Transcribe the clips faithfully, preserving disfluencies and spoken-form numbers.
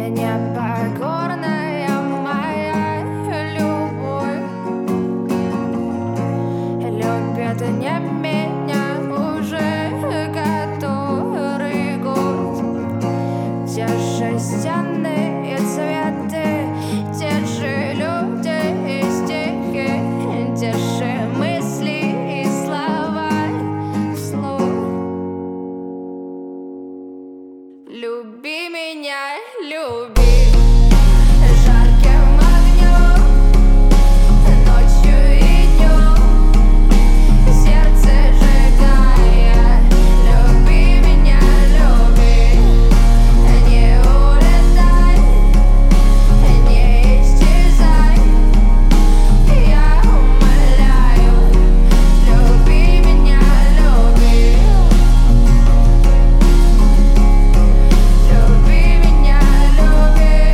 Непокорная моя любовь любит не меня уже который год. Те же стены и цветы, те же люди и стихи, те же мысли и слова вслух. Люби меня, люби. Жарким огнем, ночью и днем, сердце сжигая. Люби меня, люби. Не улетай, не исчезай. Я умоляю, люби меня, люби. Люби меня, люби.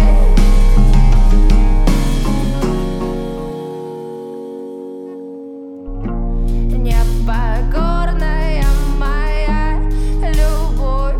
Непокорная моя любовь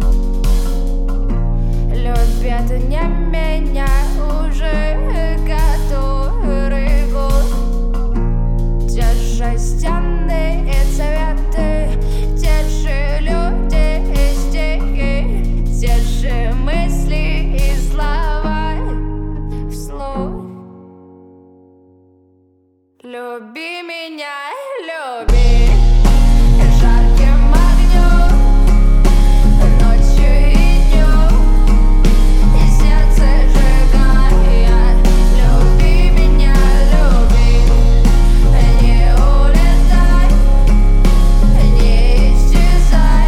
любит не меня уже который год. Те же стены и цветы, те же люди и стихи, те же мысли и слова вслух. Люби меня, люби. Жарким огнем, ночью и днем, сердце сжигая. Люби меня, люби. Не улетай, не исчезай.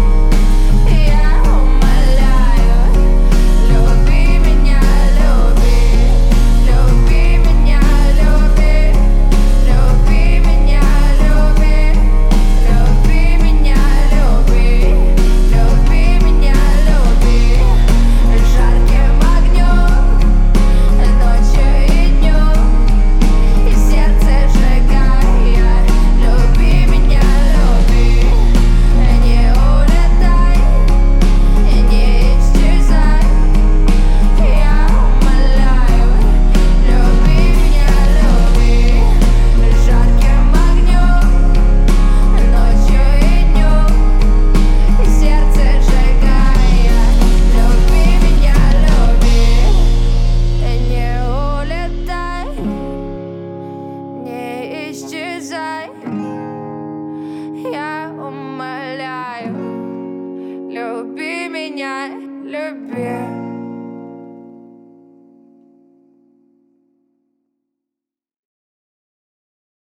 Я умоляю, люби меня, люби. Люби меня, люби. Люби меня, люби. Люби меня, люби. Люби меня, люби. Жарким огнем, ночью и днем, и сердце сжигая. Люби меня, люби. Не улетай, не исчезай. Я умоляю, люби меня, люби. Жарким огнем, ночью и днем, и сердце сжигая. Люби меня, люби. Не улетай, не исчезай. Я умоляю, люби меня, люби.